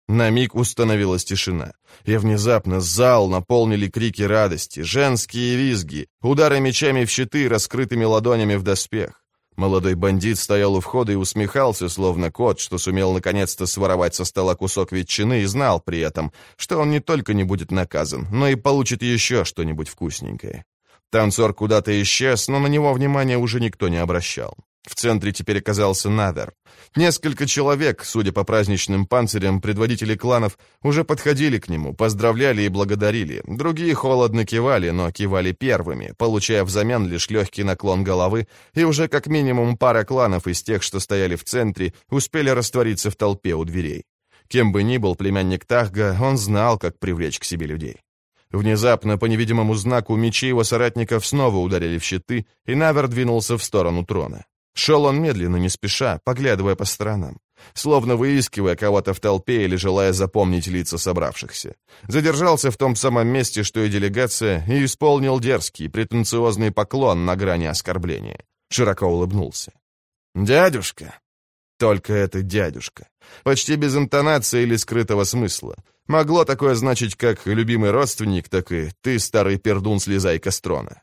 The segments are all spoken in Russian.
На миг установилась тишина, и внезапно зал наполнили крики радости, женские визги, удары мечами в щиты, раскрытыми ладонями в доспех. Молодой бандит стоял у входа и усмехался, словно кот, что сумел наконец-то своровать со стола кусок ветчины и знал при этом, что он не только не будет наказан, но и получит еще что-нибудь вкусненькое. Танцор куда-то исчез, но на него внимания уже никто не обращал. В центре теперь оказался Навер. Несколько человек, судя по праздничным панцирям, предводители кланов, уже подходили к нему, поздравляли и благодарили. Другие холодно кивали, но кивали первыми, получая взамен лишь легкий наклон головы, и уже как минимум пара кланов из тех, что стояли в центре, успели раствориться в толпе у дверей. Кем бы ни был племянник Тахга, он знал, как привлечь к себе людей. Внезапно, по невидимому знаку, мечи его соратников снова ударили в щиты, и Навер двинулся в сторону трона. Шел он медленно, не спеша, поглядывая по сторонам, словно выискивая кого-то в толпе или желая запомнить лица собравшихся. Задержался в том самом месте, что и делегация, и исполнил дерзкий, претенциозный поклон на грани оскорбления. Широко улыбнулся. «Дядюшка!» Только это дядюшка. Почти без интонации или скрытого смысла. Могло такое значить как любимый родственник, так и «ты, старый пердун, слезай-ка с трона».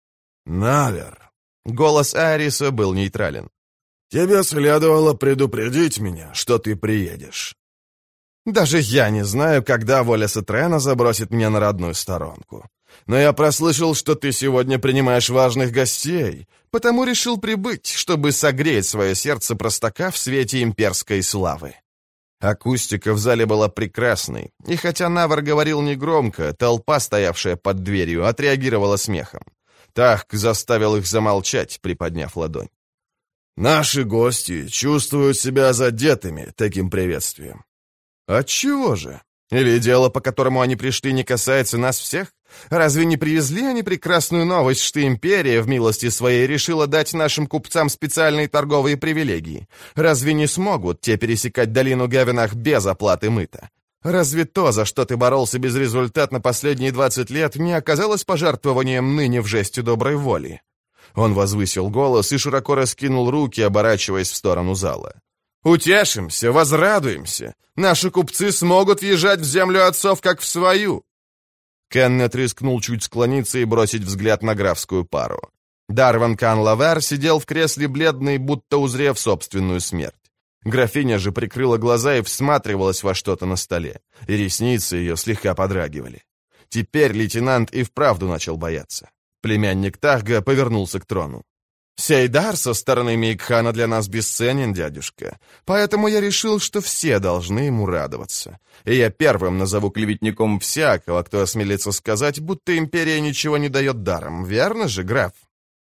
«Навер!» Голос Ариса был нейтрален. «Тебе следовало предупредить меня, что ты приедешь». «Даже я не знаю, когда воля Сатрена забросит меня на родную сторонку. Но я прослышал, что ты сегодня принимаешь важных гостей, потому решил прибыть, чтобы согреть свое сердце простака в свете имперской славы». Акустика в зале была прекрасной, и хотя Навар говорил негромко, толпа, стоявшая под дверью, отреагировала смехом. Тахг заставил их замолчать, приподняв ладонь. «Наши гости чувствуют себя задетыми таким приветствием». «Отчего же? Или дело, по которому они пришли, не касается нас всех? Разве не привезли они прекрасную новость, что империя в милости своей решила дать нашим купцам специальные торговые привилегии? Разве не смогут те пересекать долину Гавинах без оплаты мыта? Разве то, за что ты боролся безрезультатно последние 20 лет, не оказалось пожертвованием ныне в жесте доброй воли?» Он возвысил голос и широко раскинул руки, оборачиваясь в сторону зала. «Утешимся, возрадуемся. Наши купцы смогут въезжать в землю отцов, как в свою». Кеннет рискнул чуть склониться и бросить взгляд на графскую пару. Дарван Кан-Лавер сидел в кресле бледный, будто узрев собственную смерть. Графиня же прикрыла глаза и всматривалась во что-то на столе, и ресницы ее слегка подрагивали. Теперь лейтенант и вправду начал бояться. Племянник Тахга повернулся к трону. «Сей дар со стороны Мейкхана для нас бесценен, дядюшка, поэтому я решил, что все должны ему радоваться. И я первым назову клеветником всякого, кто осмелится сказать, будто империя ничего не дает даром, верно же, граф?»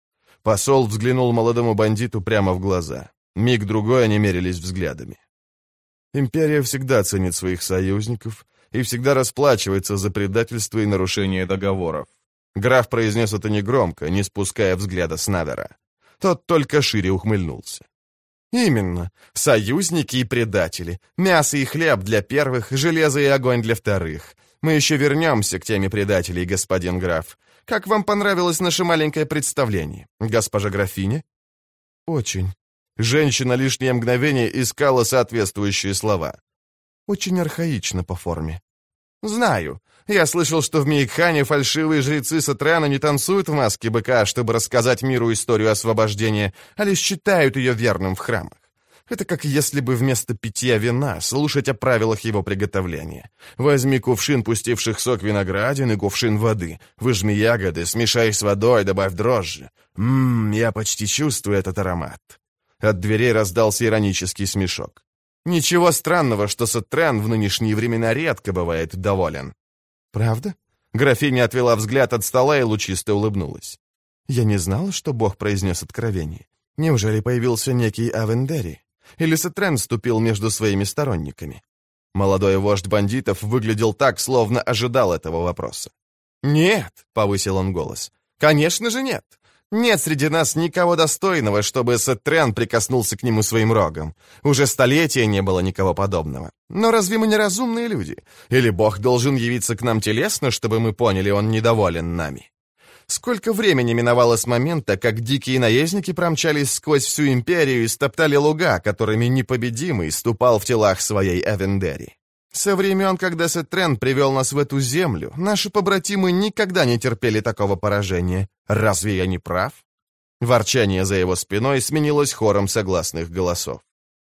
Посол взглянул молодому бандиту прямо в глаза. Миг-другой они мерились взглядами. «Империя всегда ценит своих союзников и всегда расплачивается за предательство и нарушение договоров». Граф произнес это негромко, не спуская взгляда с Навера. Тот только шире ухмыльнулся. «Именно. Союзники и предатели. Мясо и хлеб для первых, железо и огонь для вторых. Мы еще вернемся к теме предателей, господин граф. Как вам понравилось наше маленькое представление, госпожа графиня?» «Очень». Женщина лишнее мгновение искала соответствующие слова. «Очень архаично по форме». «Знаю. Я слышал, что в Мейкхане фальшивые жрецы Сатрена не танцуют в маске быка, чтобы рассказать миру историю освобождения, а лишь считают ее верным в храмах. Это как если бы вместо питья вина слушать о правилах его приготовления. Возьми кувшин пустивших сок виноградин и кувшин воды, выжми ягоды, смешай с водой, добавь дрожжи. Я почти чувствую этот аромат». От дверей раздался иронический смешок. «Ничего странного, что Сатрен в нынешние времена редко бывает доволен». «Правда?» Графиня отвела взгляд от стола и лучисто улыбнулась. «Я не знала, что Бог произнес откровение. Неужели появился некий Авендери? Или Сатрен вступил между своими сторонниками?» Молодой вождь бандитов выглядел так, словно ожидал этого вопроса. «Нет», — повысил он голос, — «конечно же нет. Нет среди нас никого достойного, чтобы Сатрен прикоснулся к нему своим рогом. Уже столетия не было никого подобного. Но разве мы не разумные люди? Или Бог должен явиться к нам телесно, чтобы мы поняли, он недоволен нами? Сколько времени миновало с момента, как дикие наездники промчались сквозь всю империю и стоптали луга, которыми непобедимый ступал в телах своей Авендери? Со времен, когда Сетрен привел нас в эту землю, наши побратимы никогда не терпели такого поражения. Разве я не прав?» Ворчание за его спиной сменилось хором согласных голосов.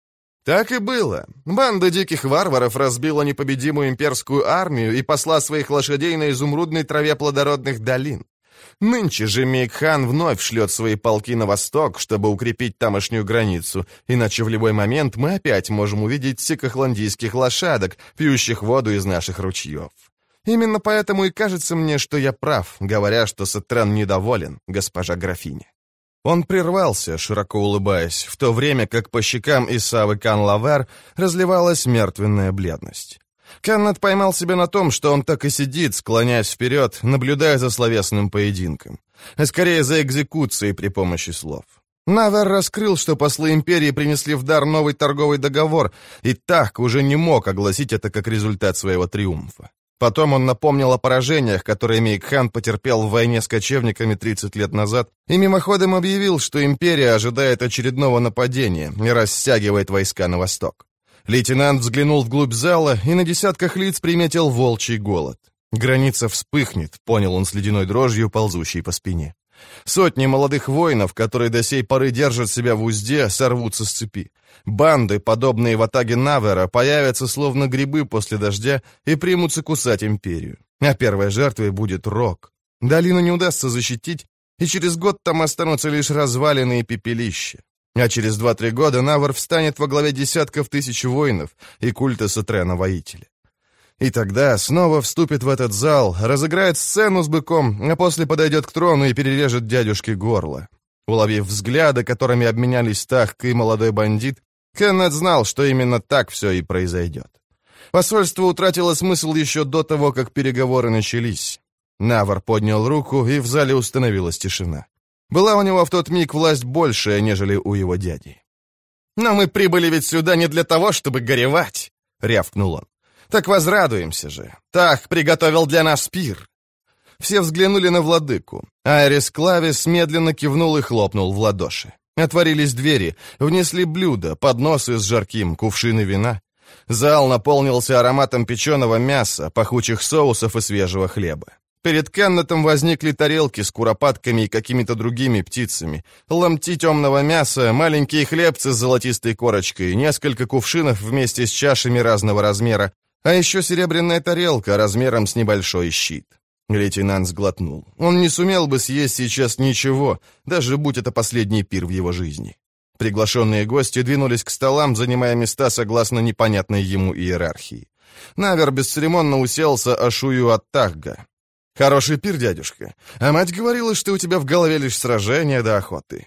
Так и было. Банда диких варваров разбила непобедимую имперскую армию и посла своих лошадей на изумрудной траве плодородных долин. Нынче же Мейк-хан вновь шлет свои полки на восток, чтобы укрепить тамошнюю границу, иначе в любой момент мы опять можем увидеть сикохландийских лошадок, пьющих воду из наших ручьев. Именно поэтому и кажется мне, что я прав, говоря, что Сетрен недоволен, госпожа графиня. Он прервался, широко улыбаясь, в то время как по щекам Исавы Кан-Лавер разливалась мертвенная бледность. Каннет поймал себя на том, что он так и сидит, склоняясь вперед, наблюдая за словесным поединком, а скорее за экзекуцией при помощи слов. Навер раскрыл, что послы империи принесли в дар новый торговый договор, и так уже не мог огласить это как результат своего триумфа. Потом он напомнил о поражениях, которые Мейк-хан потерпел в войне с кочевниками 30 лет назад, и мимоходом объявил, что империя ожидает очередного нападения и растягивает войска на восток. Лейтенант взглянул вглубь зала и на десятках лиц приметил волчий голод. Граница вспыхнет, понял он с ледяной дрожью, ползущей по спине. Сотни молодых воинов, которые до сей поры держат себя в узде, сорвутся с цепи. Банды, подобные ватаге Навера, появятся словно грибы после дождя и примутся кусать империю. А первой жертвой будет Рок. Долину не удастся защитить, и через год там останутся лишь развалины и пепелища. А через 2-3 года Навер встанет во главе десятков тысяч воинов и культа Сетрена-воителя. И тогда снова вступит в этот зал, разыграет сцену с быком, а после подойдет к трону и перережет дядюшке горло. Уловив взгляды, которыми обменялись Тахк и молодой бандит, Кеннет знал, что именно так все и произойдет. Посольство утратило смысл еще до того, как переговоры начались. Навер поднял руку, и в зале установилась тишина. Была у него в тот миг власть большая, нежели у его дяди. «Но мы прибыли ведь сюда не для того, чтобы горевать!» — рявкнул он. «Так возрадуемся же! Тах приготовил для нас пир!» Все взглянули на владыку. Айрис Клавис медленно кивнул и хлопнул в ладоши. Отворились двери, внесли блюда, подносы с жарким, кувшины вина. Зал наполнился ароматом печеного мяса, пахучих соусов и свежего хлеба. Перед Кеннетом возникли тарелки с куропатками и какими-то другими птицами, ломти темного мяса, маленькие хлебцы с золотистой корочкой, несколько кувшинов вместе с чашами разного размера, а еще серебряная тарелка размером с небольшой щит. Лейтенант сглотнул. Он не сумел бы съесть сейчас ничего, даже будь это последний пир в его жизни. Приглашенные гости двинулись к столам, занимая места согласно непонятной ему иерархии. Навер бесцеремонно уселся Ашую от Тахга. «Хороший пир, дядюшка. А мать говорила, что у тебя в голове лишь сражения да охоты».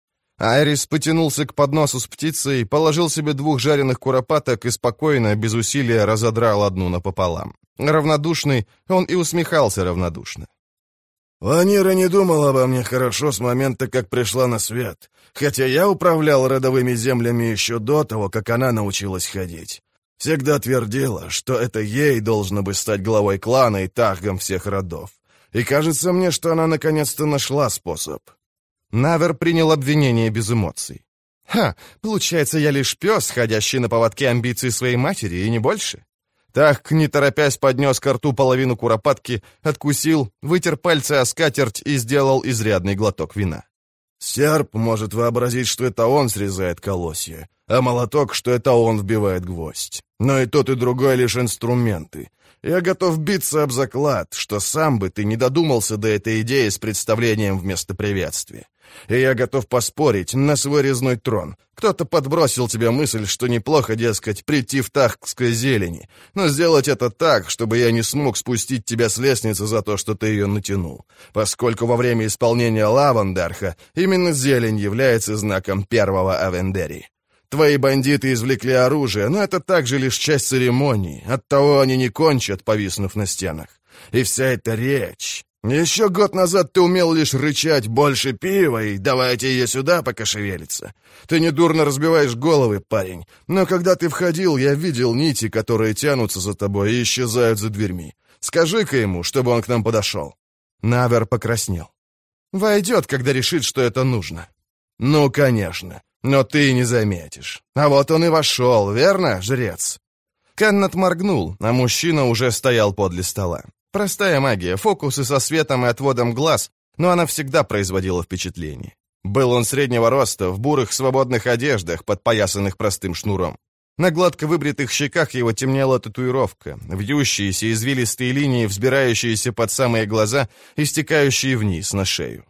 Айрис потянулся к подносу с птицей, положил себе 2 жареных куропаток и спокойно, без усилия, разодрал одну напополам. Равнодушный, он и усмехался равнодушно. «Ванира не думала обо мне хорошо с момента, как пришла на свет, хотя я управлял родовыми землями еще до того, как она научилась ходить. Всегда твердила, что это ей должно бы стать главой клана и тахгом всех родов. И кажется мне, что она наконец-то нашла способ». Навер принял обвинение без эмоций. «Ха, получается, я лишь пес, ходящий на поводке амбиций своей матери, и не больше?» Тахк, не торопясь, поднес ко рту половину куропатки, откусил, вытер пальцы о скатерть и сделал изрядный глоток вина. «Серп может вообразить, что это он срезает колосья, а молоток, что это он вбивает гвоздь. Но и тот, и другой лишь инструменты. Я готов биться об заклад, что сам бы ты не додумался до этой идеи с представлением вместо приветствия. И я готов поспорить на свой резной трон. Кто-то подбросил тебе мысль, что неплохо, дескать, прийти в Тахкской зелени, но сделать это так, чтобы я не смог спустить тебя с лестницы за то, что ты ее натянул, поскольку во время исполнения Лавандарха именно зелень является знаком первого Авендери. Твои бандиты извлекли оружие, но это также лишь часть церемонии, оттого они не кончат, повиснув на стенах. И вся эта речь... Еще год назад ты умел лишь рычать «больше пива» и «давайте ее сюда, пока шевелится». Ты недурно разбиваешь головы, парень, но когда ты входил, я видел нити, которые тянутся за тобой и исчезают за дверьми. Скажи-ка ему, чтобы он к нам подошел». Навер покраснел. «Войдет, когда решит, что это нужно». «Ну, конечно, но ты не заметишь. А вот он и вошел, верно, жрец?» Кеннет моргнул, а мужчина уже стоял подле стола. Простая магия, фокусы со светом и отводом глаз, но она всегда производила впечатление. Был он среднего роста, в бурых свободных одеждах, подпоясанных простым шнуром. На гладко выбритых щеках его темнела татуировка, вьющиеся извилистые линии, взбирающиеся под самые глаза и стекающие вниз на шею.